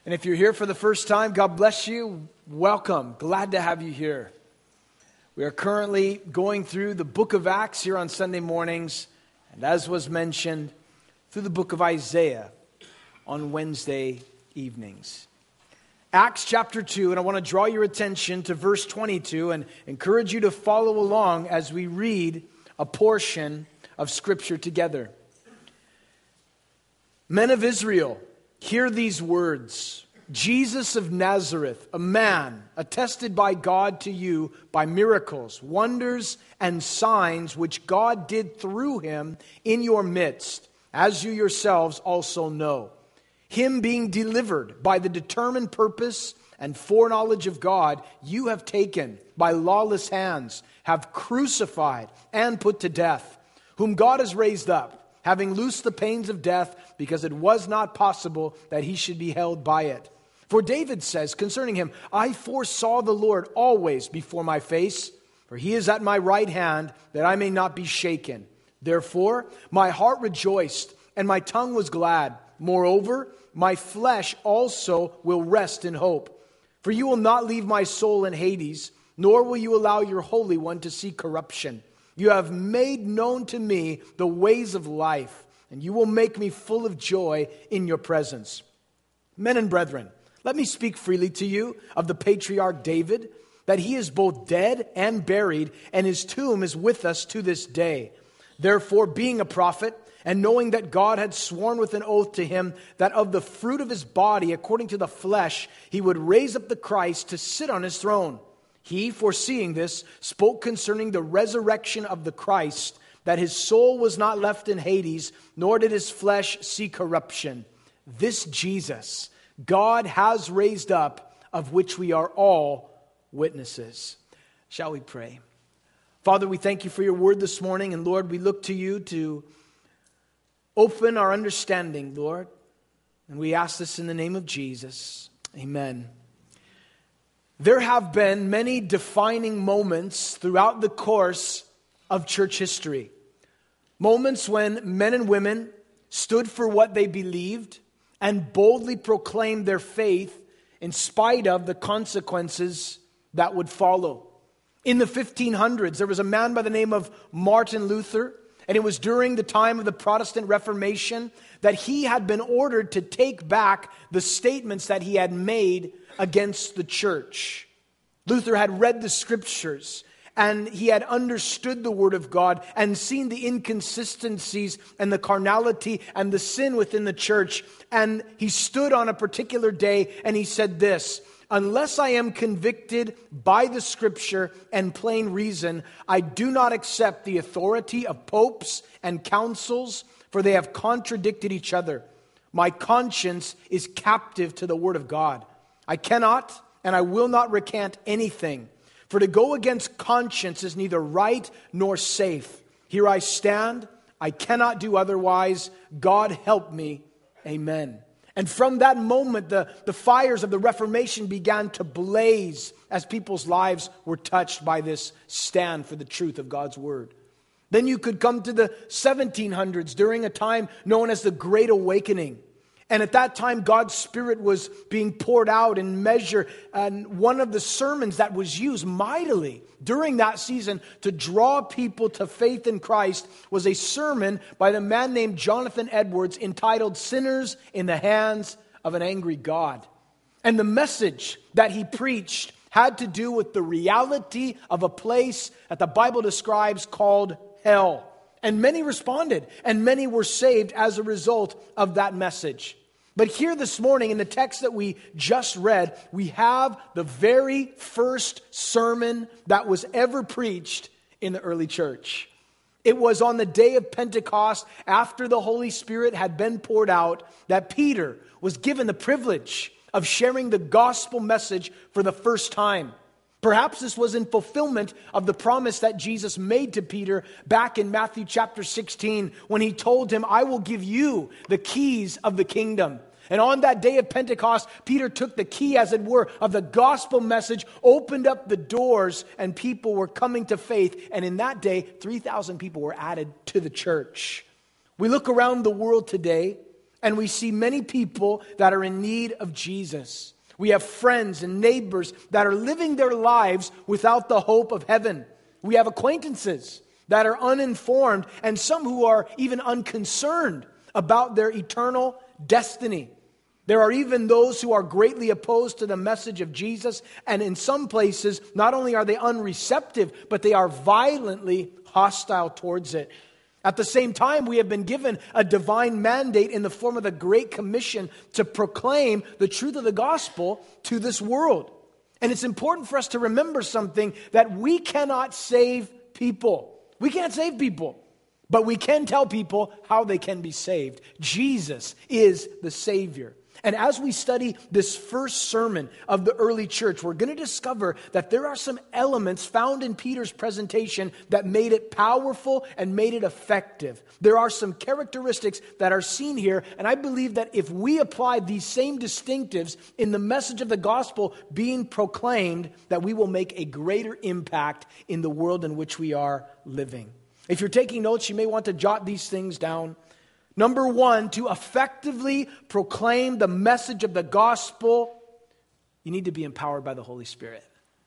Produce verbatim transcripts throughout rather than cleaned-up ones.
And if you're here for the first time, God bless you. Welcome. Glad to have you here. We are currently going through the book of Acts here on Sunday mornings, and as was mentioned, through the book of Isaiah on Wednesday evenings. Acts chapter two, and I want to draw your attention to verse twenty-two and encourage you to follow along as we read a portion of Scripture together. Men of Israel, hear these words. Jesus of Nazareth, a man attested by God to you by miracles, wonders, and signs which God did through him in your midst, as you yourselves also know. Him being delivered by the determined purpose and foreknowledge of God, you have taken by lawless hands, have crucified and put to death, whom God has raised up, having loosed the pains of death, because it was not possible that he should be held by it. For David says concerning him, I foresaw the Lord always before my face, for he is at my right hand, that I may not be shaken. Therefore my heart rejoiced, and my tongue was glad. Moreover, my flesh also will rest in hope. For you will not leave my soul in Hades, nor will you allow your Holy One to see corruption. You have made known to me the ways of life, and you will make me full of joy in your presence. Men and brethren, let me speak freely to you of the patriarch David, that he is both dead and buried, and his tomb is with us to this day. Therefore, being a prophet, and knowing that God had sworn with an oath to him that of the fruit of his body, according to the flesh, he would raise up the Christ to sit on his throne. He, foreseeing this, spoke concerning the resurrection of the Christ, that his soul was not left in Hades, nor did his flesh see corruption. This Jesus God has raised up, of which we are all witnesses. Shall we pray? Father, we thank you for your word this morning, and Lord, we look to you to open our understanding, Lord, and we ask this in the name of Jesus. Amen. There have been many defining moments throughout the course of church history. Moments when men and women stood for what they believed and boldly proclaimed their faith in spite of the consequences that would follow. In the fifteen hundreds, there was a man by the name of Martin Luther, and it was during the time of the Protestant Reformation that he had been ordered to take back the statements that he had made against the church. Luther had read the scriptures, and he had understood the word of God and seen the inconsistencies and the carnality and the sin within the church. And he stood on a particular day and he said this, unless I am convicted by the scripture and plain reason, I do not accept the authority of popes and councils, for they have contradicted each other. My conscience is captive to the word of God. I cannot and I will not recant anything. For to go against conscience is neither right nor safe. Here I stand. I cannot do otherwise. God help me. Amen. And from that moment, the, the fires of the Reformation began to blaze as people's lives were touched by this stand for the truth of God's word. Then you could come to the seventeen hundreds during a time known as the Great Awakening. And at that time, God's Spirit was being poured out in measure. And one of the sermons that was used mightily during that season to draw people to faith in Christ was a sermon by the man named Jonathan Edwards entitled Sinners in the Hands of an Angry God. And the message that he preached had to do with the reality of a place that the Bible describes called hell. And many responded, and many were saved as a result of that message. But here this morning in the text that we just read, we have the very first sermon that was ever preached in the early church. It was on the day of Pentecost, after the Holy Spirit had been poured out, that Peter was given the privilege of sharing the gospel message for the first time. Perhaps this was in fulfillment of the promise that Jesus made to Peter back in Matthew chapter sixteen when he told him, I will give you the keys of the kingdom. And on that day of Pentecost, Peter took the key, as it were, of the gospel message, opened up the doors, and people were coming to faith. And in that day, three thousand people were added to the church. We look around the world today, and we see many people that are in need of Jesus. We have friends and neighbors that are living their lives without the hope of heaven. We have acquaintances that are uninformed, and some who are even unconcerned about their eternal destiny. There are even those who are greatly opposed to the message of Jesus, and in some places, not only are they unreceptive, but they are violently hostile towards it. At the same time, we have been given a divine mandate in the form of the Great Commission to proclaim the truth of the gospel to this world. And it's important for us to remember something, that we cannot save people. We can't save people, but we can tell people how they can be saved. Jesus is the Savior. And as we study this first sermon of the early church, we're going to discover that there are some elements found in Peter's presentation that made it powerful and made it effective. There are some characteristics that are seen here, and I believe that if we apply these same distinctives in the message of the gospel being proclaimed, that we will make a greater impact in the world in which we are living. If you're taking notes, you may want to jot these things down. Number one, to effectively proclaim the message of the gospel, you need to be empowered by the Holy Spirit.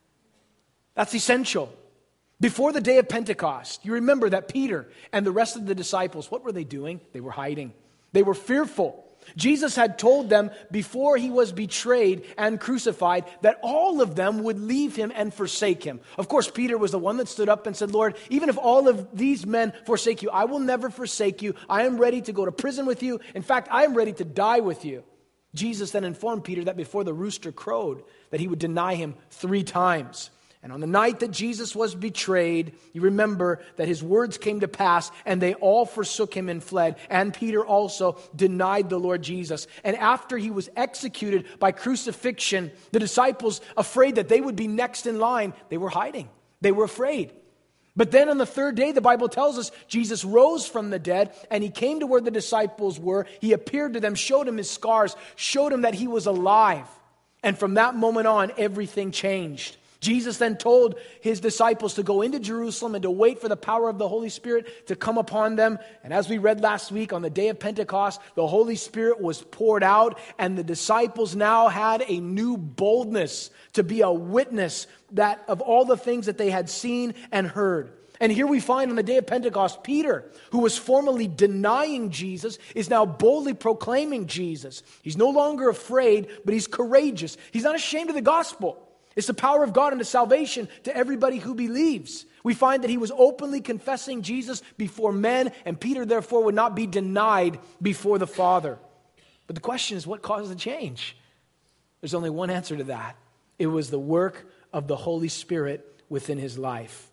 That's essential. Before the day of Pentecost, you remember that Peter and the rest of the disciples, what were they doing? They were hiding. They were fearful. Jesus had told them before he was betrayed and crucified that all of them would leave him and forsake him. Of course, Peter was the one that stood up and said, Lord, even if all of these men forsake you, I will never forsake you. I am ready to go to prison with you. In fact, I am ready to die with you. Jesus then informed Peter that before the rooster crowed, that he would deny him three times. And on the night that Jesus was betrayed, you remember that his words came to pass, and they all forsook him and fled. And Peter also denied the Lord Jesus. And after he was executed by crucifixion, the disciples, afraid that they would be next in line, they were hiding. They were afraid. But then on the third day, the Bible tells us, Jesus rose from the dead, and he came to where the disciples were. He appeared to them, showed them his scars, showed them that he was alive. And from that moment on, everything changed. Jesus then told his disciples to go into Jerusalem and to wait for the power of the Holy Spirit to come upon them. And as we read last week, on the day of Pentecost, the Holy Spirit was poured out, and the disciples now had a new boldness to be a witness that of all the things that they had seen and heard. And here we find on the day of Pentecost, Peter, who was formerly denying Jesus, is now boldly proclaiming Jesus. He's no longer afraid, but he's courageous. He's not ashamed of the gospel. It's the power of God unto salvation to everybody who believes. We find that he was openly confessing Jesus before men, and Peter therefore would not be denied before the Father. But the question is, what caused the change? There's only one answer to that. It was the work of the Holy Spirit within his life.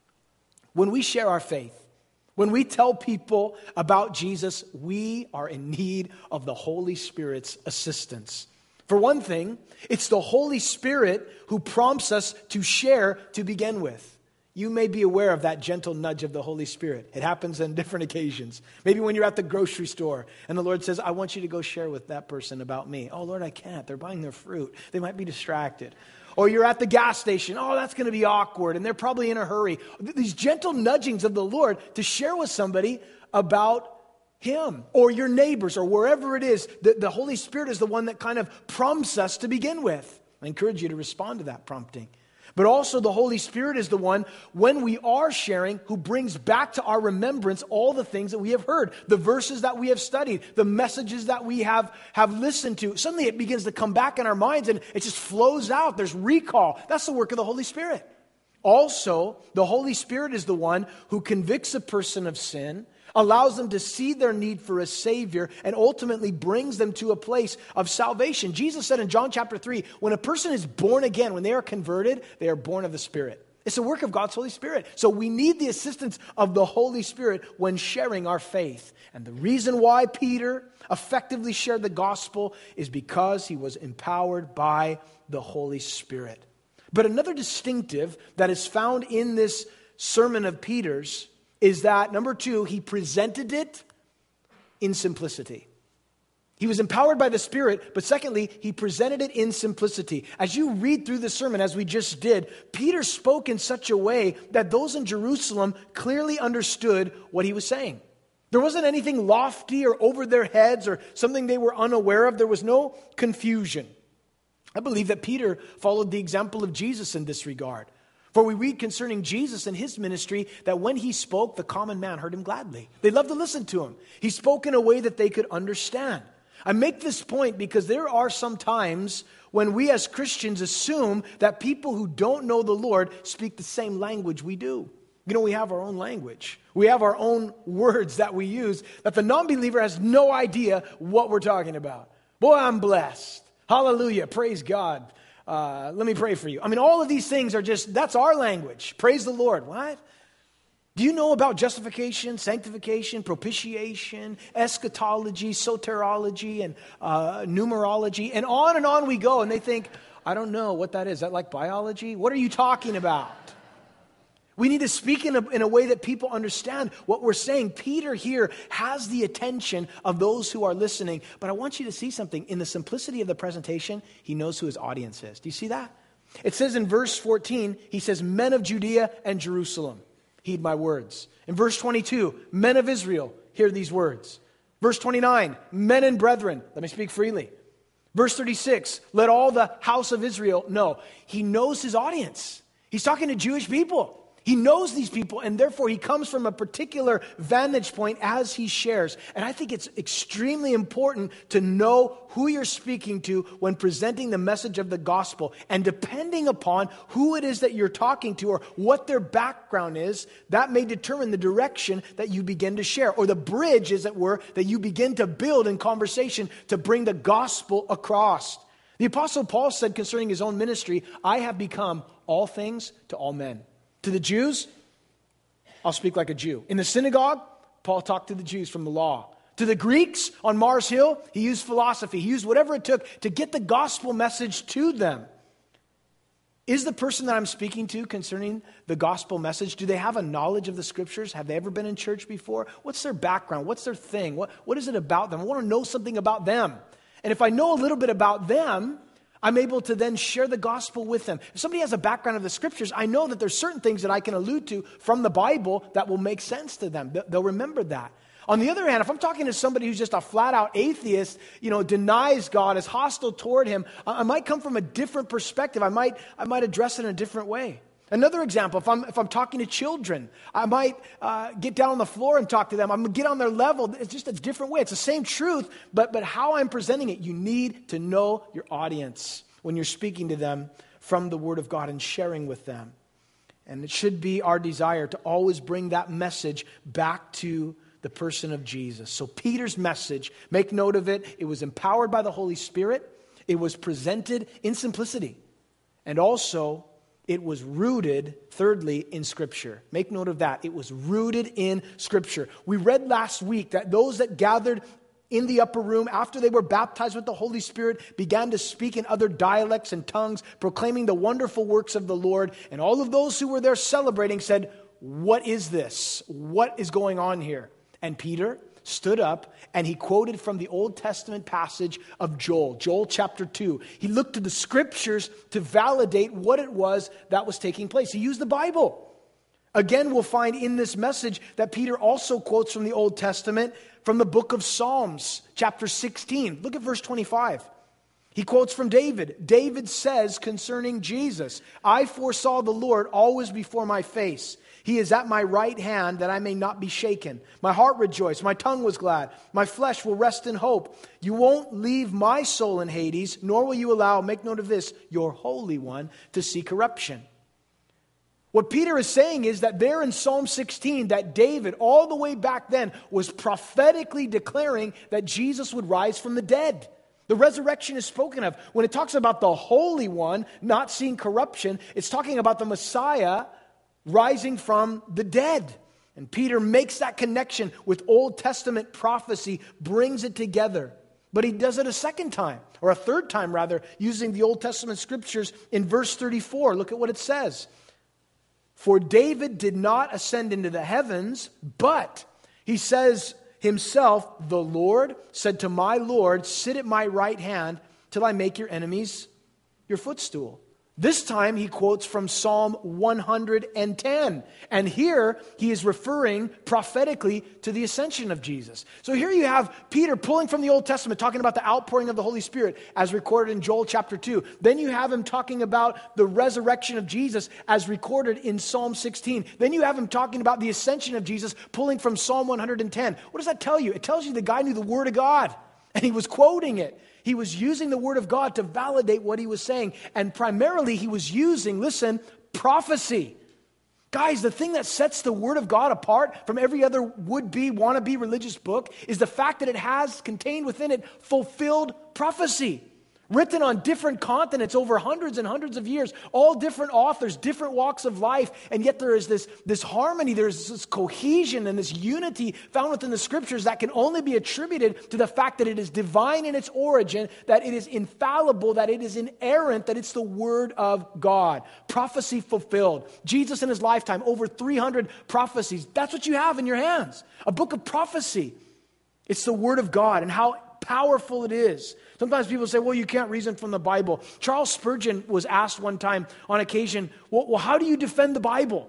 When we share our faith, when we tell people about Jesus, we are in need of the Holy Spirit's assistance. For one thing, it's the Holy Spirit who prompts us to share to begin with. You may be aware of that gentle nudge of the Holy Spirit. It happens on different occasions. Maybe when you're at the grocery store and the Lord says, I want you to go share with that person about me. Oh, Lord, I can't. They're buying their fruit. They might be distracted. Or you're at the gas station. Oh, that's going to be awkward. And they're probably in a hurry. These gentle nudgings of the Lord to share with somebody about him or your neighbors or wherever it is, the, the Holy Spirit is the one that kind of prompts us to begin with. I encourage you to respond to that prompting. But also the Holy Spirit is the one, when we are sharing, who brings back to our remembrance all the things that we have heard, the verses that we have studied, the messages that we have, have listened to. Suddenly it begins to come back in our minds and it just flows out. There's recall. That's the work of the Holy Spirit. Also, the Holy Spirit is the one who convicts a person of sin, allows them to see their need for a Savior, and ultimately brings them to a place of salvation. Jesus said in John chapter three, when a person is born again, when they are converted, they are born of the Spirit. It's the work of God's Holy Spirit. So we need the assistance of the Holy Spirit when sharing our faith. And the reason why Peter effectively shared the gospel is because he was empowered by the Holy Spirit. But another distinctive that is found in this sermon of Peter's is that, number two, he presented it in simplicity. He was empowered by the Spirit, but secondly, he presented it in simplicity. As you read through the sermon, as we just did, Peter spoke in such a way that those in Jerusalem clearly understood what he was saying. There wasn't anything lofty or over their heads or something they were unaware of. There was no confusion. I believe that Peter followed the example of Jesus in this regard. For we read concerning Jesus and his ministry that when he spoke, the common man heard him gladly. They loved to listen to him. He spoke in a way that they could understand. I make this point because there are some times when we as Christians assume that people who don't know the Lord speak the same language we do. You know, we have our own language. We have our own words that we use that the non-believer has no idea what we're talking about. Boy, I'm blessed. Hallelujah. Praise God. Uh, let me pray for you. I mean, all of these things are just, that's our language. Praise the Lord. What? Do you know about justification, sanctification, propitiation, eschatology, soteriology, and uh, numerology, and on and on we go, and they think, I don't know what that is. Is that like biology? What are you talking about? We need to speak in a, in a way that people understand what we're saying. Peter here has the attention of those who are listening. But I want you to see something. In the simplicity of the presentation, he knows who his audience is. Do you see that? It says in verse fourteen, he says, men of Judea and Jerusalem, heed my words. In verse twenty-two, men of Israel, hear these words. Verse twenty-nine, men and brethren, let me speak freely. Verse thirty-six, let all the house of Israel know. He knows his audience. He's talking to Jewish people. He knows these people, and therefore he comes from a particular vantage point as he shares. And I think it's extremely important to know who you're speaking to when presenting the message of the gospel. And depending upon who it is that you're talking to or what their background is, that may determine the direction that you begin to share, or the bridge, as it were, that you begin to build in conversation to bring the gospel across. The Apostle Paul said concerning his own ministry, I have become all things to all men. To the Jews, I'll speak like a Jew. In the synagogue, Paul talked to the Jews from the law. To the Greeks on Mars Hill, he used philosophy. He used whatever it took to get the gospel message to them. Is the person that I'm speaking to concerning the gospel message, do they have a knowledge of the scriptures? Have they ever been in church before? What's their background? What's their thing? What, what is it about them? I want to know something about them. And if I know a little bit about them, I'm able to then share the gospel with them. If somebody has a background of the scriptures, I know that there's certain things that I can allude to from the Bible that will make sense to them. They'll remember that. On the other hand, if I'm talking to somebody who's just a flat-out atheist, you know, denies God, is hostile toward him, I might come from a different perspective. I might, I might address it in a different way. Another example, if I'm, if I'm talking to children, I might uh, get down on the floor and talk to them. I'm going to get on their level. It's just a different way. It's the same truth, but, but how I'm presenting it, you need to know your audience when you're speaking to them from the Word of God and sharing with them. And it should be our desire to always bring that message back to the person of Jesus. So Peter's message, make note of it, it was empowered by the Holy Spirit. It was presented in simplicity. And also, it was rooted, thirdly, in Scripture. Make note of that. It was rooted in Scripture. We read last week that those that gathered in the upper room after they were baptized with the Holy Spirit began to speak in other dialects and tongues, proclaiming the wonderful works of the Lord. And all of those who were there celebrating said, what is this? What is going on here? And Peter stood up and he quoted from the Old Testament passage of Joel, Joel chapter two. He looked to the scriptures to validate what it was that was taking place. He used the Bible. Again, we'll find in this message that Peter also quotes from the Old Testament from the book of Psalms, chapter sixteen. Look at verse twenty-five. He quotes from David. David says concerning Jesus, I foresaw the Lord always before my face. He is at my right hand that I may not be shaken. My heart rejoiced. My tongue was glad. My flesh will rest in hope. You won't leave my soul in Hades, nor will you allow, make note of this, your Holy One to see corruption. What Peter is saying is that there in Psalm sixteen, that David, all the way back then, was prophetically declaring that Jesus would rise from the dead. The resurrection is spoken of. When it talks about the Holy One not seeing corruption, it's talking about the Messiah rising from the dead. And Peter makes that connection with Old Testament prophecy, brings it together. But he does it a second time, or a third time rather, using the Old Testament scriptures in verse thirty-four. Look at what it says. For David did not ascend into the heavens, but he says himself, the Lord said to my Lord, sit at my right hand till I make your enemies your footstool. This time he quotes from Psalm one hundred ten. And here he is referring prophetically to the ascension of Jesus. So here you have Peter pulling from the Old Testament, talking about the outpouring of the Holy Spirit as recorded in Joel chapter two. Then you have him talking about the resurrection of Jesus as recorded in Psalm sixteen. Then you have him talking about the ascension of Jesus, pulling from Psalm one hundred ten. What does that tell you? It tells you the guy knew the Word of God, and he was quoting it. He was using the Word of God to validate what he was saying. And primarily he was using, listen, prophecy. Guys, the thing that sets the Word of God apart from every other would-be, wannabe religious book is the fact that it has contained within it fulfilled prophecy. Written on different continents over hundreds and hundreds of years, all different authors, different walks of life, and yet there is this, this harmony, there's this cohesion and this unity found within the Scriptures that can only be attributed to the fact that it is divine in its origin, that it is infallible, that it is inerrant, that it's the Word of God. Prophecy fulfilled. Jesus in his lifetime, over three hundred prophecies. That's what you have in your hands. A book of prophecy. It's the Word of God and how powerful it is. Sometimes people say, well, you can't reason from the Bible. Charles Spurgeon was asked one time on occasion, well, well, how do you defend the Bible?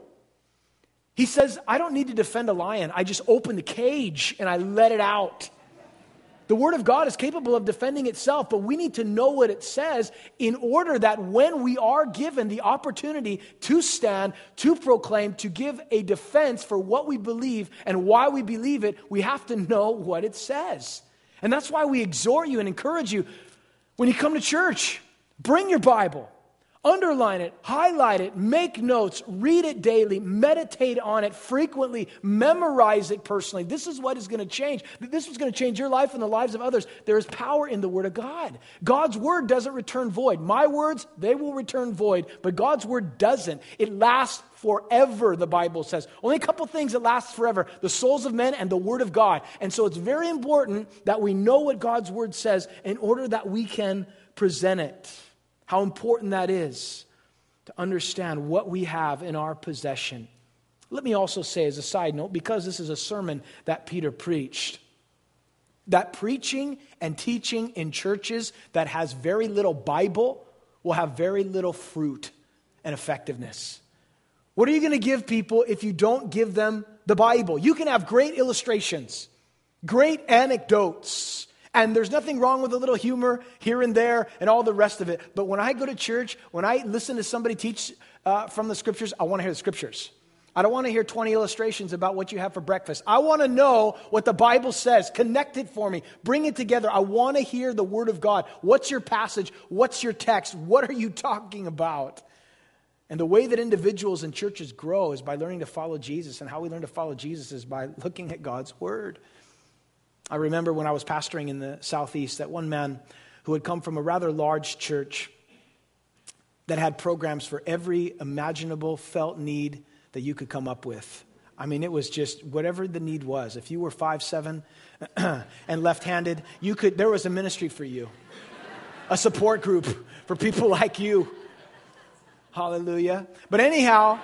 He says, I don't need to defend a lion. I just open the cage and I let it out. The Word of God is capable of defending itself, but we need to know what it says in order that when we are given the opportunity to stand, to proclaim, to give a defense for what we believe and why we believe it, we have to know what it says. And that's why we exhort you and encourage you, when you come to church, bring your Bible, underline it, highlight it, make notes, read it daily, meditate on it frequently, memorize it personally. This is what is going to change. This is going to change your life and the lives of others. There is power in the Word of God. God's Word doesn't return void. My words, they will return void, but God's Word doesn't. It lasts forever, the Bible says. Only a couple things that last forever: the souls of men and the Word of God. And so it's very important that we know what God's Word says in order that we can present it. How important that is to understand what we have in our possession. Let me also say as a side note, because this is a sermon that Peter preached, that preaching and teaching in churches that has very little Bible will have very little fruit and effectiveness. What are you going to give people if you don't give them the Bible? You can have great illustrations, great anecdotes, and there's nothing wrong with a little humor here and there and all the rest of it. But when I go to church, when I listen to somebody teach uh, from the Scriptures, I want to hear the Scriptures. I don't want to hear twenty illustrations about what you have for breakfast. I want to know what the Bible says. Connect it for me. Bring it together. I want to hear the Word of God. What's your passage? What's your text? What are you talking about? And the way that individuals and churches grow is by learning to follow Jesus. And how we learn to follow Jesus is by looking at God's Word. I remember when I was pastoring in the Southeast that one man who had come from a rather large church that had programs for every imaginable felt need that you could come up with. I mean, it was just whatever the need was. If you were five seven and left-handed, you could. There was a ministry for you, a support group for people like you. Hallelujah. But anyhow,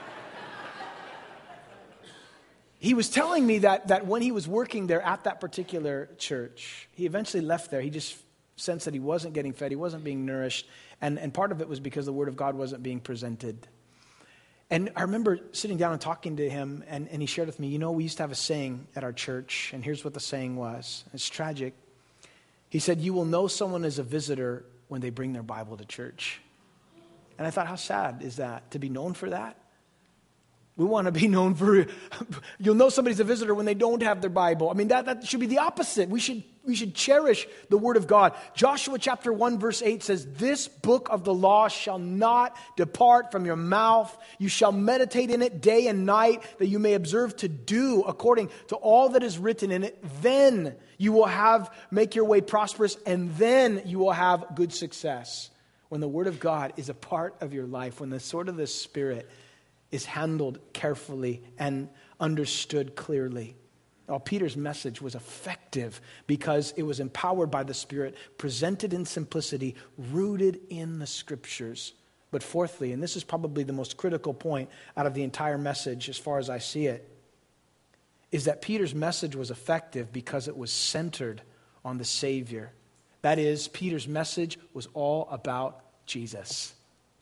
he was telling me that, that when he was working there at that particular church, he eventually left there. He just sensed that he wasn't getting fed, he wasn't being nourished, and, and part of it was because the Word of God wasn't being presented. And I remember sitting down and talking to him, and, and he shared with me, you know, we used to have a saying at our church, and here's what the saying was. It's tragic. He said, you will know someone is a visitor when they bring their Bible to church. And I thought, how sad is that, to be known for that? We want to be known for, you'll know somebody's a visitor when they don't have their Bible. I mean, that, that should be the opposite. We should, we should cherish the Word of God. Joshua chapter one verse eight says, this book of the law shall not depart from your mouth. You shall meditate in it day and night, that you may observe to do according to all that is written in it. Then you will have, make your way prosperous, and then you will have good success. When the Word of God is a part of your life, when the sword of the Spirit is handled carefully and understood clearly. Now, Peter's message was effective because it was empowered by the Spirit, presented in simplicity, rooted in the Scriptures. But fourthly, and this is probably the most critical point out of the entire message as far as I see it, is that Peter's message was effective because it was centered on the Savior. That is, Peter's message was all about Jesus.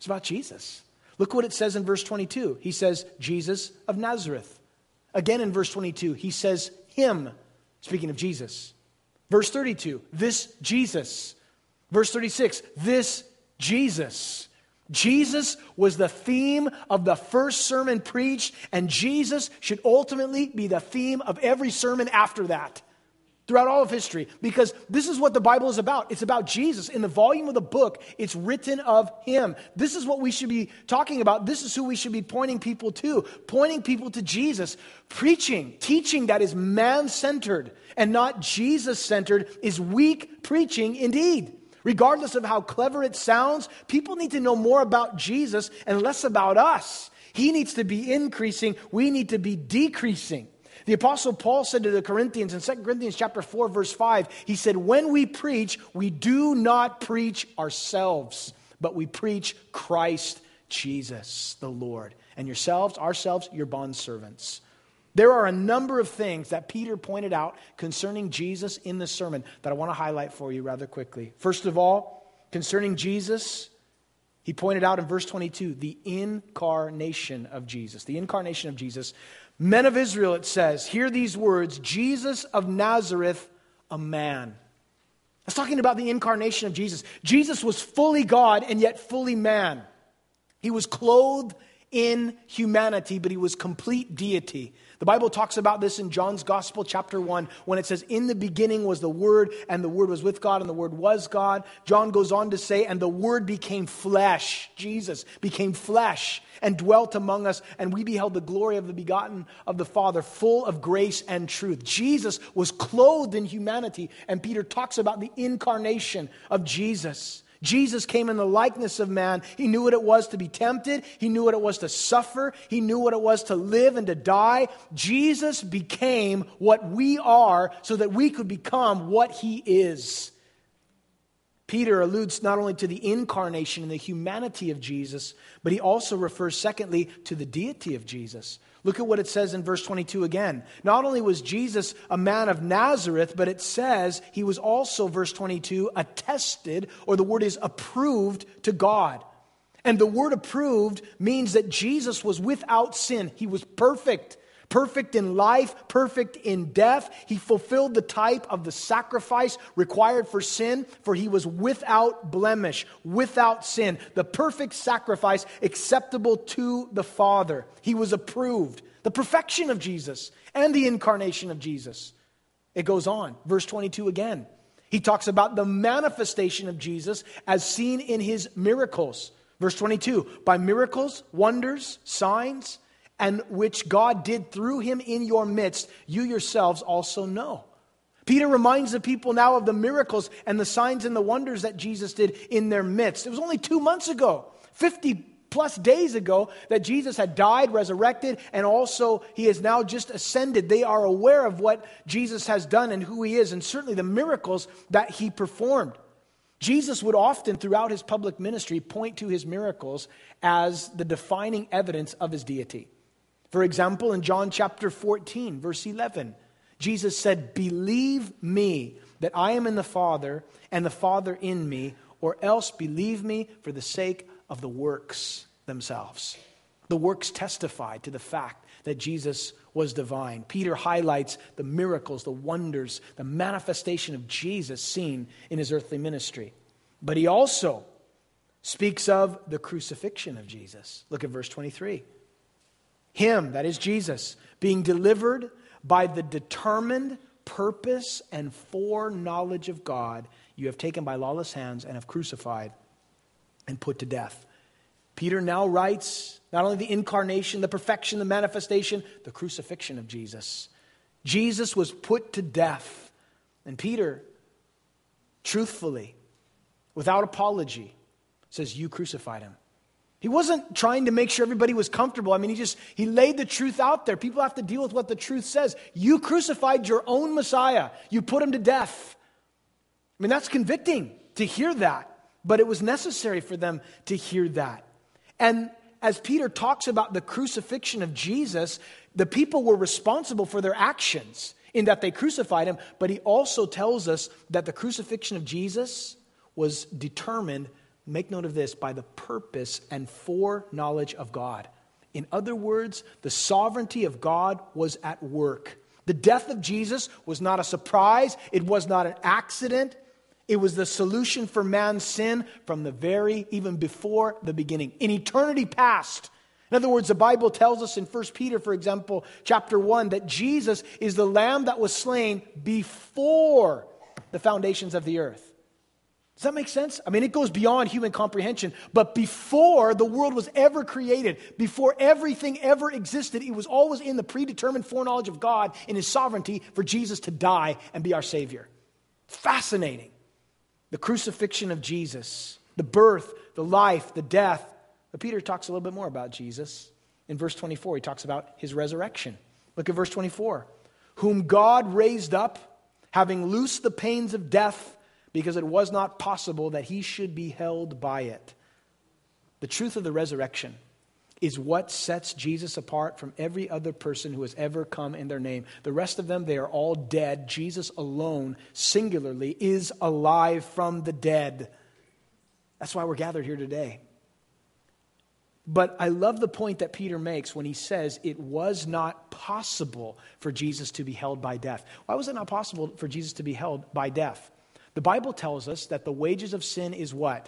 It's about Jesus. Look what it says in verse twenty-two. He says, Jesus of Nazareth. Again in verse twenty-two, he says, him, speaking of Jesus. Verse thirty-two, this Jesus. Verse thirty-six, this Jesus. Jesus was the theme of the first sermon preached, and Jesus should ultimately be the theme of every sermon after that, throughout all of history, because this is what the Bible is about. It's about Jesus. In the volume of the book, it's written of him. This is what we should be talking about. This is who we should be pointing people to, pointing people to Jesus. Preaching, teaching that is man-centered and not Jesus-centered is weak preaching indeed. Regardless of how clever it sounds, people need to know more about Jesus and less about us. He needs to be increasing. We need to be decreasing. The Apostle Paul said to the Corinthians in Second Corinthians chapter four, verse five, he said, when we preach, we do not preach ourselves, but we preach Christ Jesus, the Lord. And yourselves, ourselves, your bondservants. There are a number of things that Peter pointed out concerning Jesus in this sermon that I want to highlight for you rather quickly. First of all, concerning Jesus, he pointed out in verse twenty-two, the incarnation of Jesus. The incarnation of Jesus. Men of Israel, it says, hear these words, Jesus of Nazareth, a man. That's talking about the incarnation of Jesus. Jesus was fully God and yet fully man. He was clothed in humanity, but he was complete deity. The Bible talks about this in John's Gospel, chapter one, when it says, in the beginning was the Word, and the Word was with God, and the Word was God. John goes on to say, and the Word became flesh. Jesus became flesh and dwelt among us, and we beheld the glory of the begotten of the Father, full of grace and truth. Jesus was clothed in humanity, and Peter talks about the incarnation of Jesus. Jesus came in the likeness of man. He knew what it was to be tempted. He knew what it was to suffer. He knew what it was to live and to die. Jesus became what we are so that we could become what he is. Peter alludes not only to the incarnation and the humanity of Jesus, but he also refers, secondly, to the deity of Jesus. Look at what it says in verse twenty-two again. Not only was Jesus a man of Nazareth, but it says he was also, verse twenty-two, attested, or the word is approved to God. And the word approved means that Jesus was without sin. He was perfect. Perfect in life, perfect in death. He fulfilled the type of the sacrifice required for sin, for he was without blemish, without sin. The perfect sacrifice acceptable to the Father. He was approved. The perfection of Jesus and the incarnation of Jesus. It goes on. Verse twenty-two again. He talks about the manifestation of Jesus as seen in his miracles. Verse twenty-two. By miracles, wonders, signs, and which God did through him in your midst, you yourselves also know. Peter reminds the people now of the miracles and the signs and the wonders that Jesus did in their midst. It was only two months ago, fifty plus days ago, that Jesus had died, resurrected, and also he has now just ascended. They are aware of what Jesus has done and who he is, and certainly the miracles that he performed. Jesus would often, throughout his public ministry, point to his miracles as the defining evidence of his deity. For example, in John chapter fourteen, verse eleven, Jesus said, believe me that I am in the Father and the Father in me, or else believe me for the sake of the works themselves. The works testify to the fact that Jesus was divine. Peter highlights the miracles, the wonders, the manifestation of Jesus seen in his earthly ministry. But he also speaks of the crucifixion of Jesus. Look at verse twenty-three. Him, that is Jesus, being delivered by the determined purpose and foreknowledge of God, you have taken by lawless hands and have crucified and put to death. Peter now writes not only the incarnation, the perfection, the manifestation, the crucifixion of Jesus. Jesus was put to death. And Peter, truthfully, without apology, says, you crucified him. He wasn't trying to make sure everybody was comfortable. I mean, he just, he laid the truth out there. People have to deal with what the truth says. You crucified your own Messiah. You put him to death. I mean, that's convicting to hear that. But it was necessary for them to hear that. And as Peter talks about the crucifixion of Jesus, the people were responsible for their actions in that they crucified him. But he also tells us that the crucifixion of Jesus was determined by the make note of this, by the purpose and foreknowledge of God. In other words, the sovereignty of God was at work. The death of Jesus was not a surprise. It was not an accident. It was the solution for man's sin from the very, even before the beginning. In eternity past. In other words, the Bible tells us in First Peter, for example, chapter one, that Jesus is the Lamb that was slain before the foundations of the earth. Does that make sense? I mean, it goes beyond human comprehension. But before the world was ever created, before everything ever existed, it was always in the predetermined foreknowledge of God in His sovereignty for Jesus to die and be our Savior. Fascinating. The crucifixion of Jesus, the birth, the life, the death. But Peter talks a little bit more about Jesus. In verse twenty-four, he talks about His resurrection. Look at verse twenty-four. Whom God raised up, having loosed the pains of death, because it was not possible that He should be held by it. The truth of the resurrection is what sets Jesus apart from every other person who has ever come in their name. The rest of them, they are all dead. Jesus alone, singularly, is alive from the dead. That's why we're gathered here today. But I love the point that Peter makes when he says it was not possible for Jesus to be held by death. Why was it not possible for Jesus to be held by death? The Bible tells us that the wages of sin is what?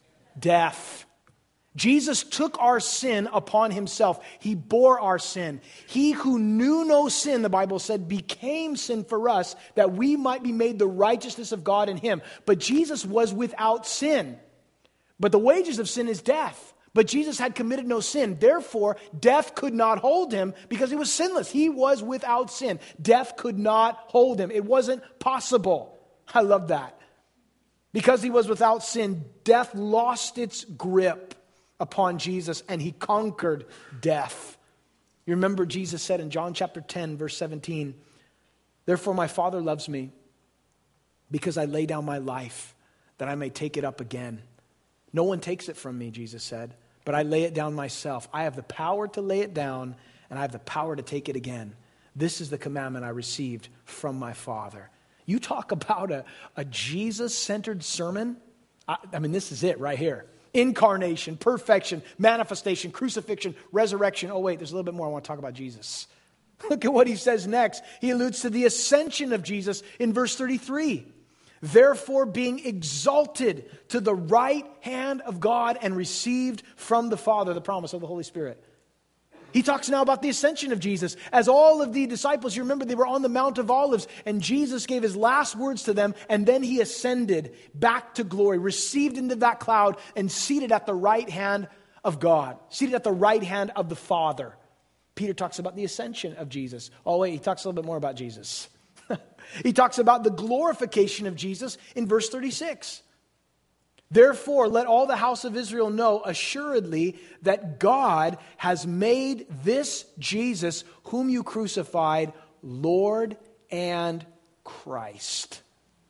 Death. Jesus took our sin upon Himself. He bore our sin. He who knew no sin, the Bible said, became sin for us that we might be made the righteousness of God in Him. But Jesus was without sin. But the wages of sin is death. But Jesus had committed no sin. Therefore, death could not hold Him because He was sinless. He was without sin. Death could not hold Him. It wasn't possible. I love that. Because He was without sin, death lost its grip upon Jesus and He conquered death. You remember Jesus said in John chapter ten, verse seventeen, therefore my Father loves me because I lay down my life that I may take it up again. No one takes it from me, Jesus said, but I lay it down myself. I have the power to lay it down and I have the power to take it again. This is the commandment I received from my Father. You talk about a, a Jesus-centered sermon. I, I mean, this is it right here. Incarnation, perfection, manifestation, crucifixion, resurrection. Oh, wait, there's a little bit more I want to talk about Jesus. Look at what he says next. He alludes to the ascension of Jesus in verse thirty-three. Therefore, being exalted to the right hand of God and received from the Father the promise of the Holy Spirit. He talks now about the ascension of Jesus. As all of the disciples, you remember they were on the Mount of Olives and Jesus gave His last words to them and then He ascended back to glory, received into that cloud and seated at the right hand of God, seated at the right hand of the Father. Peter talks about the ascension of Jesus. Oh wait, he talks a little bit more about Jesus. He talks about the glorification of Jesus in verse thirty-six. Therefore, let all the house of Israel know assuredly that God has made this Jesus, whom you crucified, Lord and Christ.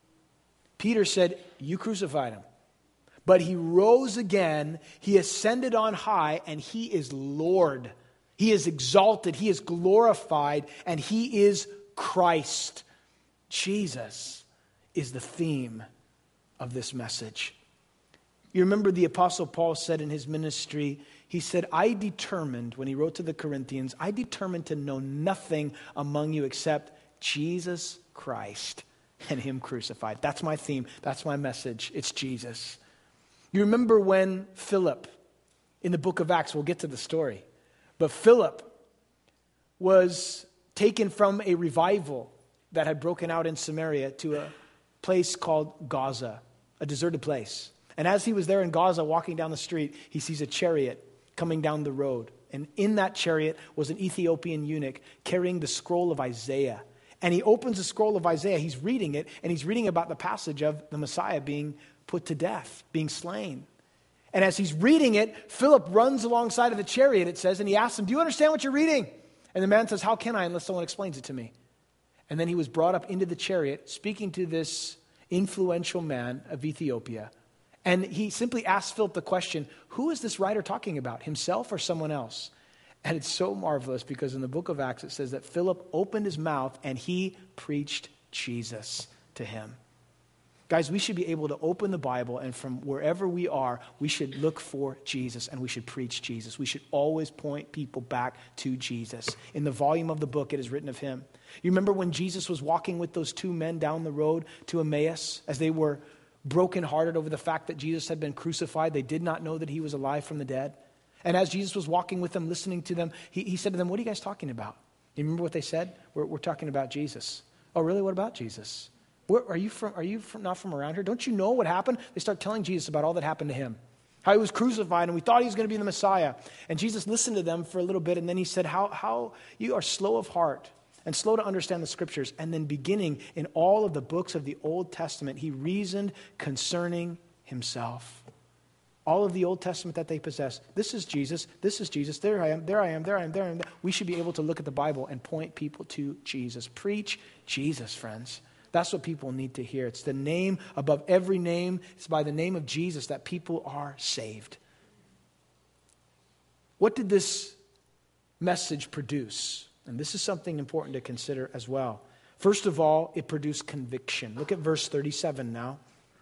Peter said, you crucified Him. But He rose again, He ascended on high, and He is Lord. He is exalted, He is glorified, and He is Christ. Jesus is the theme of this message. You remember the Apostle Paul said in his ministry, he said, I determined, when he wrote to the Corinthians, I determined to know nothing among you except Jesus Christ and Him crucified. That's my theme. That's my message. It's Jesus. You remember when Philip, in the book of Acts, we'll get to the story, but Philip was taken from a revival that had broken out in Samaria to a place called Gaza, a deserted place. And as he was there in Gaza walking down the street, he sees a chariot coming down the road. And in that chariot was an Ethiopian eunuch carrying the scroll of Isaiah. And he opens the scroll of Isaiah, he's reading it, and he's reading about the passage of the Messiah being put to death, being slain. And as he's reading it, Philip runs alongside of the chariot, it says, and he asks him, do you understand what you're reading? And the man says, how can I unless someone explains it to me? And then he was brought up into the chariot, speaking to this influential man of Ethiopia. And he simply asked Philip the question, who is this writer talking about, himself or someone else? And it's so marvelous because in the book of Acts it says that Philip opened his mouth and he preached Jesus to him. Guys, we should be able to open the Bible, and from wherever we are, we should look for Jesus and we should preach Jesus. We should always point people back to Jesus. In the volume of the book, it is written of him. You remember when Jesus was walking with those two men down the road to Emmaus as they were brokenhearted over the fact that Jesus had been crucified? They did not know that he was alive from the dead. And as Jesus was walking with them, listening to them, he, he said to them, "What are you guys talking about?" You remember what they said? We're, we're talking about Jesus. "Oh, really? What about Jesus? Where, are you from? Are you from, not from around here? Don't you know what happened?" They start telling Jesus about all that happened to him. How he was crucified and we thought he was going to be the Messiah. And Jesus listened to them for a little bit, and then he said, how, how you are slow of heart and slow to understand the scriptures. And then beginning in all of the books of the Old Testament, he reasoned concerning himself. All of the Old Testament that they possess. This is Jesus. This is Jesus. There I am. There I am. There I am. There I am. We should be able to look at the Bible and point people to Jesus. Preach Jesus, friends. That's what people need to hear. It's the name above every name. It's by the name of Jesus that people are saved. What did this message produce? And this is something important to consider as well. First of all, it produced conviction. Look at verse thirty-seven now.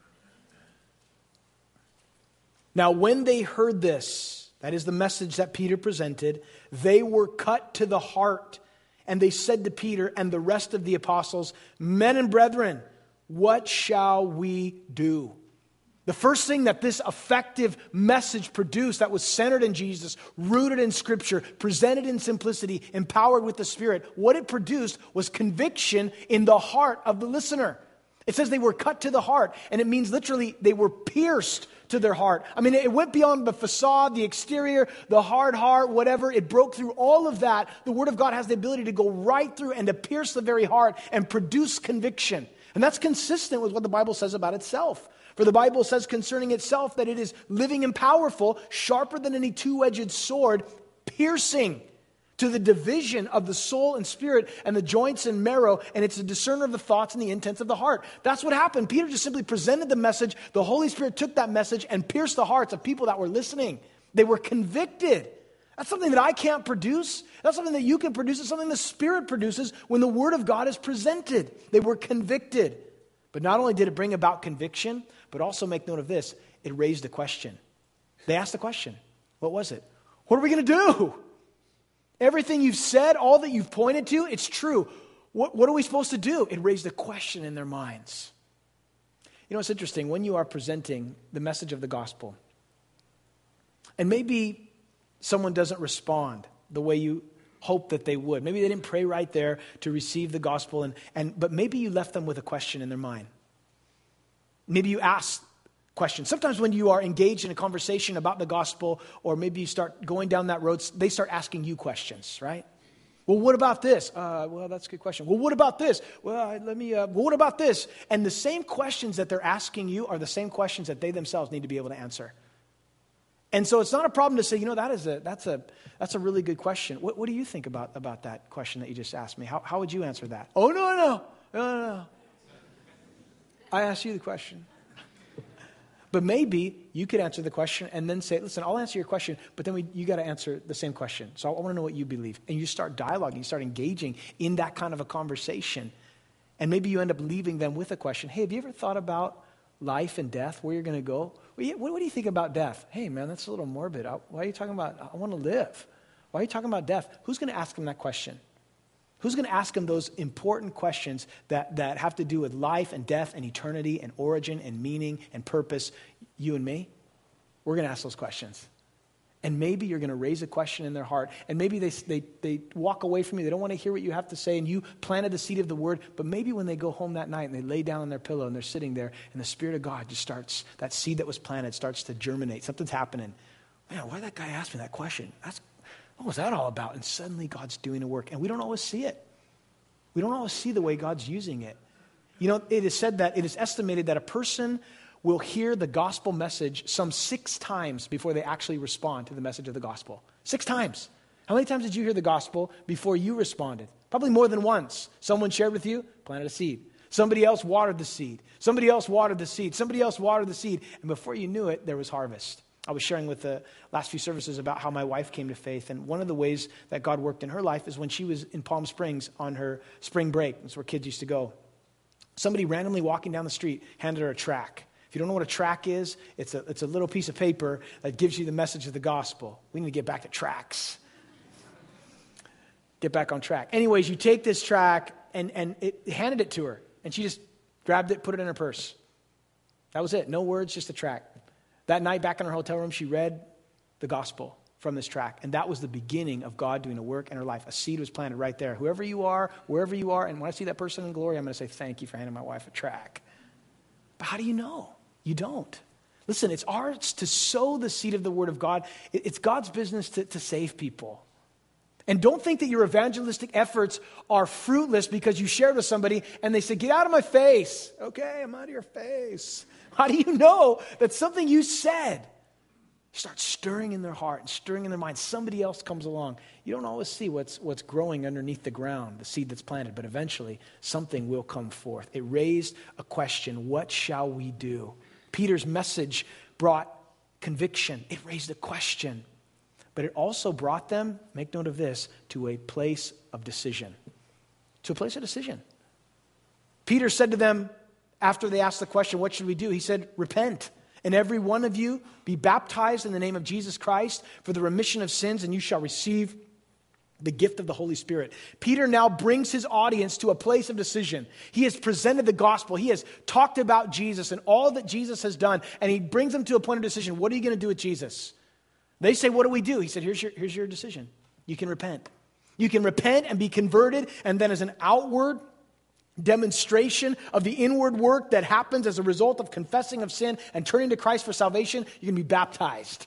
Now, when they heard this, that is the message that Peter presented, they were cut to the heart. And they said to Peter and the rest of the apostles, "Men and brethren, what shall we do?" The first thing that this effective message produced that was centered in Jesus, rooted in Scripture, presented in simplicity, empowered with the Spirit, what it produced was conviction in the heart of the listener. It says they were cut to the heart, and it means literally they were pierced to their heart. I mean, it went beyond the facade, the exterior, the hard heart, whatever. It broke through all of that. The Word of God has the ability to go right through and to pierce the very heart and produce conviction. And that's consistent with what the Bible says about itself. For the Bible says concerning itself that it is living and powerful, sharper than any two-edged sword, piercing to the division of the soul and spirit and the joints and marrow, and it's a discerner of the thoughts and the intents of the heart. That's what happened. Peter just simply presented the message. The Holy Spirit took that message and pierced the hearts of people that were listening. They were convicted. That's something that I can't produce. That's something that you can produce. It's something the Spirit produces when the Word of God is presented. They were convicted. But not only did it bring about conviction, but also make note of this, it raised a question. They asked the question. What was it? What are we going to do? Everything you've said, all that you've pointed to, it's true. What, what are we supposed to do? It raised a question in their minds. You know, it's interesting. When you are presenting the message of the gospel, and maybe someone doesn't respond the way you hope that they would. Maybe they didn't pray right there to receive the gospel, and, and but maybe you left them with a question in their mind. Maybe you asked questions. Sometimes when you are engaged in a conversation about the gospel, or maybe you start going down that road, they start asking you questions, right? Well, what about this? Uh, well, that's a good question. Well, what about this? Well, let me, uh, well, what about this? And the same questions that they're asking you are the same questions that they themselves need to be able to answer. And so it's not a problem to say, you know, that is a, that's a, that's a really good question. What, what do you think about, about that question that you just asked me? How, how would you answer that? Oh, no, no, no, no, no. I asked you the question. But maybe you could answer the question and then say, listen, I'll answer your question, but then we, you got to answer the same question. So I want to know what you believe. And you start dialoguing, you start engaging in that kind of a conversation. And maybe you end up leaving them with a question. Hey, have you ever thought about life and death, where you're going to go? Well, yeah, what, what do you think about death? Hey, man, that's a little morbid. I, why are you talking about, I want to live? Why are you talking about death? Who's going to ask them that question? Who's going to ask them those important questions that, that have to do with life and death and eternity and origin and meaning and purpose? You and me? We're going to ask those questions. And maybe you're going to raise a question in their heart. And maybe they, they, they walk away from you. They don't want to hear what you have to say. And you planted the seed of the word. But maybe when they go home that night and they lay down on their pillow and they're sitting there and the Spirit of God just starts, that seed that was planted starts to germinate. Something's happening. Man, why did that guy ask me that question? That's What was that all about? And suddenly God's doing a work. And we don't always see it. We don't always see the way God's using it. You know, it is said that it is estimated that a person will hear the gospel message some six times before they actually respond to the message of the gospel. Six times. How many times did you hear the gospel before you responded? Probably more than once. Someone shared with you, planted a seed. Somebody else watered the seed. Somebody else watered the seed. Somebody else watered the seed. And before you knew it, there was harvest. I was sharing with the last few services about how my wife came to faith. And one of the ways that God worked in her life is when she was in Palm Springs on her spring break. That's where kids used to go. Somebody randomly walking down the street handed her a tract. If you don't know what a tract is, it's a, it's a little piece of paper that gives you the message of the gospel. We need to get back to tracts. Get back on track. Anyways, you take this tract and, and it handed it to her. And she just grabbed it, put it in her purse. That was it. No words, just a tract. That night back in her hotel room, she read the gospel from this tract. And that was the beginning of God doing a work in her life. A seed was planted right there. Whoever you are, wherever you are, and when I see that person in glory, I'm going to say, thank you for handing my wife a tract. But how do you know? You don't. Listen, it's ours to sow the seed of the word of God. It's God's business to, to save people. And don't think that your evangelistic efforts are fruitless because you shared with somebody and they said, get out of my face. Okay, I'm out of your face. How do you know that something you said starts stirring in their heart and stirring in their mind? Somebody else comes along. You don't always see what's, what's growing underneath the ground, the seed that's planted, but eventually something will come forth. It raised a question, what shall we do? Peter's message brought conviction. It raised a question. But it also brought them, make note of this, to a place of decision. To a place of decision. Peter said to them, after they asked the question, what should we do? He said, repent, and every one of you be baptized in the name of Jesus Christ for the remission of sins, and you shall receive the gift of the Holy Spirit. Peter now brings his audience to a place of decision. He has presented the gospel. He has talked about Jesus and all that Jesus has done, and he brings them to a point of decision. What are you going to do with Jesus? They say, what do we do? He said, here's your, here's your decision. You can repent. You can repent and be converted, and then as an outward demonstration of the inward work that happens as a result of confessing of sin and turning to Christ for salvation, you can be baptized.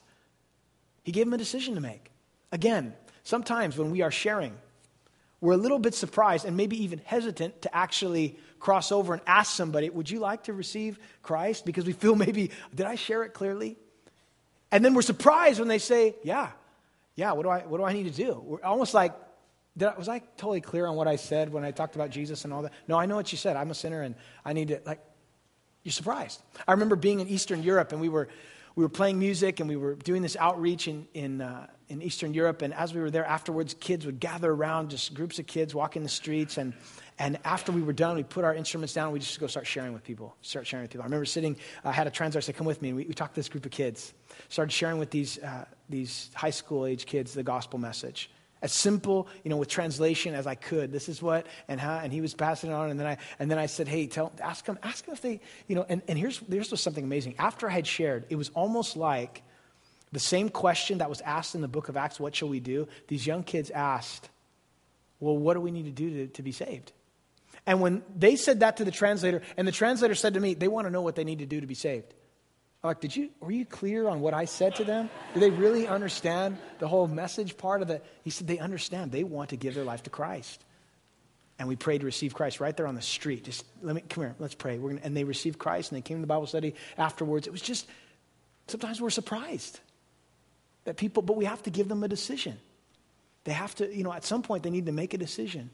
He gave them a decision to make. Again, sometimes when we are sharing, we're a little bit surprised and maybe even hesitant to actually cross over and ask somebody, would you like to receive Christ? Because we feel maybe, did I share it clearly? And then we're surprised when they say, yeah, yeah, what do I what do I need to do? We're almost like, did I, was I totally clear on what I said when I talked about Jesus and all that? No, I know what you said. I'm a sinner and I need to, like, you're surprised. I remember being in Eastern Europe and we were we were playing music and we were doing this outreach in in, uh, in Eastern Europe. And as we were there afterwards, kids would gather around, just groups of kids walking the streets. And And after we were done, we put our instruments down and we just go start sharing with people, start sharing with people. I remember sitting, I uh, had a translator say, come with me. And we, we talked to this group of kids, started sharing with these uh, these high school age kids the gospel message. As simple, you know, with translation as I could. This is what, and how, and he was passing it on. And then I and then I said, hey, tell, ask them, ask them if they, you know, and, and here's, here's was something amazing. After I had shared, it was almost like the same question that was asked in the book of Acts, what shall we do? These young kids asked, well, what do we need to do to, to be saved? And when they said that to the translator, and the translator said to me, they want to know what they need to do to be saved. I'm like, did you, were you clear on what I said to them? Do they really understand the whole message part of it? He said, they understand. They want to give their life to Christ. And we prayed to receive Christ right there on the street. Just, let me, come here, let's pray. We're gonna, and they received Christ, and they came to the Bible study afterwards. It was just, sometimes we're surprised that people, but we have to give them a decision. They have to, you know, at some point they need to make a decision.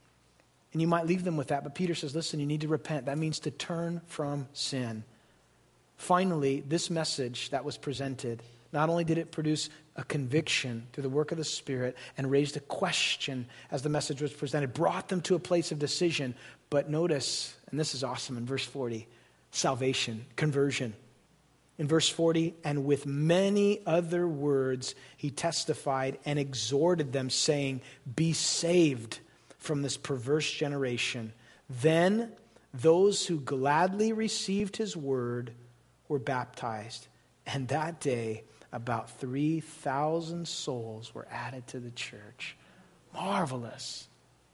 And you might leave them with that, but Peter says, listen, you need to repent. That means to turn from sin. Finally, this message that was presented, not only did it produce a conviction through the work of the Spirit and raised a question as the message was presented, brought them to a place of decision, but notice, and this is awesome in verse forty, salvation, conversion. In verse forty, and with many other words he testified and exhorted them, saying, be saved from this perverse generation. Then those who gladly received his word were baptized. And that day, about three thousand souls were added to the church. Marvelous.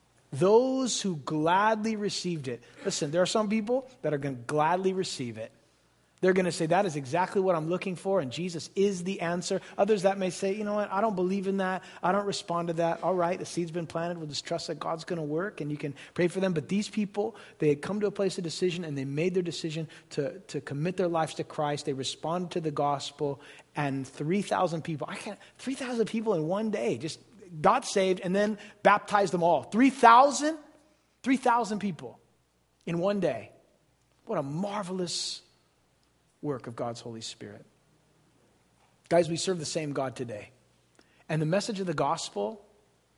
Those who gladly received it. Listen, there are some people that are going to gladly receive it. They're going to say, that is exactly what I'm looking for, and Jesus is the answer. Others that may say, you know what, I don't believe in that. I don't respond to that. All right, the seed's been planted. We'll just trust that God's going to work, and you can pray for them. But these people, they had come to a place of decision, and they made their decision to, to commit their lives to Christ. They responded to the gospel, and three thousand people, I can't, three thousand people in one day, just got saved, and then baptized them all. three thousand? three thousand people in one day. What a marvelous work of God's Holy Spirit. Guys, we serve the same God today. And the message of the gospel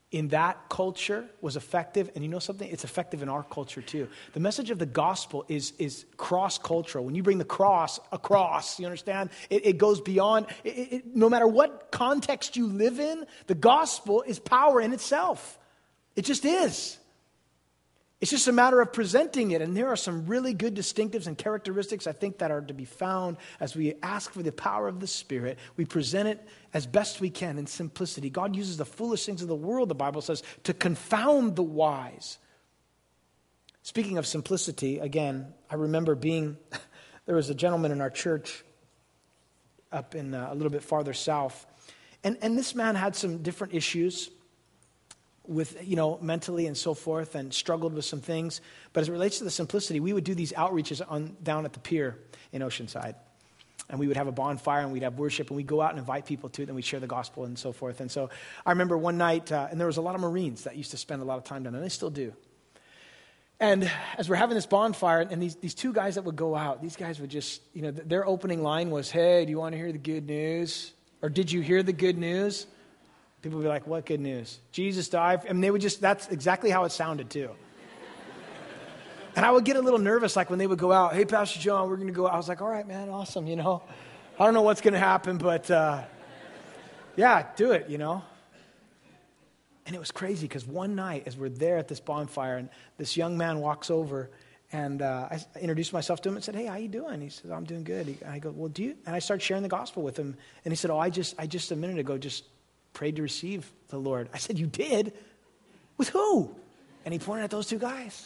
in that culture was effective, and you know something? It's effective in our culture too. The message of the gospel is, is cross-cultural. When you bring the cross across, you understand? It, it goes beyond, it, it, no matter what context you live in, the gospel is power in itself. It just is. It's just a matter of presenting it, and there are some really good distinctives and characteristics I think that are to be found as we ask for the power of the Spirit. We present it as best we can in simplicity. God uses the foolish things of the world, the Bible says, to confound the wise. Speaking of simplicity, again, I remember being, there was a gentleman in our church up in uh, a little bit farther south, and, and this man had some different issues with, you know, mentally and so forth, and struggled with some things. But as it relates to the simplicity, we would do these outreaches on down at the pier in Oceanside. And we would have a bonfire, and we'd have worship, and we'd go out and invite people to it, and we'd share the gospel and so forth. And so I remember one night, uh, and there was a lot of Marines that used to spend a lot of time down there, and they still do. And as we're having this bonfire, and these, these two guys that would go out, these guys would just, you know, their opening line was, "Hey, do you want to hear the good news?" Or, "Did you hear the good news?" People would be like, "What good news?" Jesus died. I mean, they would just, that's exactly how it sounded too. And I would get a little nervous, like when they would go out, "Hey, Pastor John, we're going to go out." I was like, "All right, man, awesome, you know. I don't know what's going to happen, but uh, yeah, do it, you know." And it was crazy because one night as we're there at this bonfire, and this young man walks over, and uh, I introduced myself to him and said, "Hey, how you doing?" He says, "I'm doing good." He, I go, "Well, do you?" And I started sharing the gospel with him. And he said, "Oh, I just, I just a minute ago just prayed to receive the Lord." I said, "You did? With who?" And he pointed at those two guys.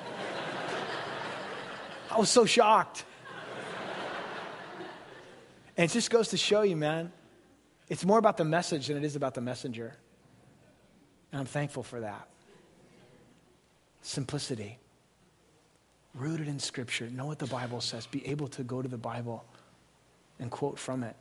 I was so shocked. And it just goes to show you, man, it's more about the message than it is about the messenger. And I'm thankful for that. Simplicity. Rooted in Scripture. Know what the Bible says. Be able to go to the Bible and quote from it.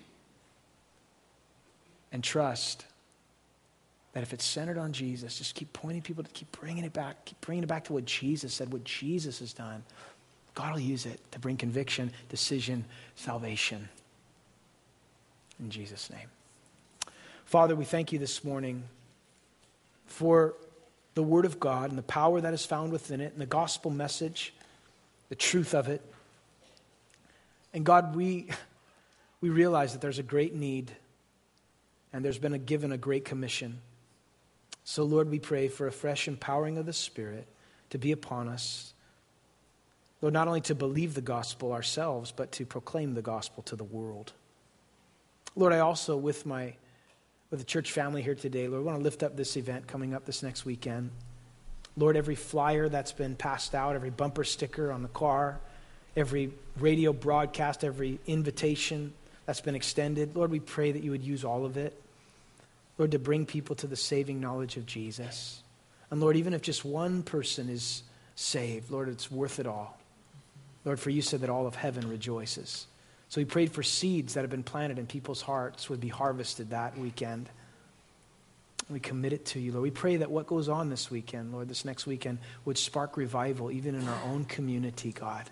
And trust that if it's centered on Jesus, just keep pointing people to keep bringing it back. Keep bringing it back to what Jesus said, what Jesus has done. God will use it to bring conviction, decision, salvation. In Jesus' name. Father, we thank you this morning for the Word of God and the power that is found within it and the gospel message, the truth of it. And God, we, we realize that there's a great need and there's been a, given a great commission. So, Lord, we pray for a fresh empowering of the Spirit to be upon us. Lord, not only to believe the gospel ourselves, but to proclaim the gospel to the world. Lord, I also, with my with the church family here today, Lord, I want to lift up this event coming up this next weekend. Lord, every flyer that's been passed out, every bumper sticker on the car, every radio broadcast, every invitation that's been extended, Lord, we pray that you would use all of it, Lord, to bring people to the saving knowledge of Jesus. And Lord, even if just one person is saved, Lord, it's worth it all. Lord, for you said that all of heaven rejoices. So we prayed for seeds that have been planted in people's hearts would be harvested that weekend. We commit it to you, Lord. We pray that what goes on this weekend, Lord, this next weekend, would spark revival even in our own community, God.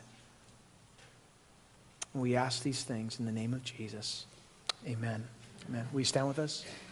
And we ask these things in the name of Jesus. Amen. Amen. Will you stand with us?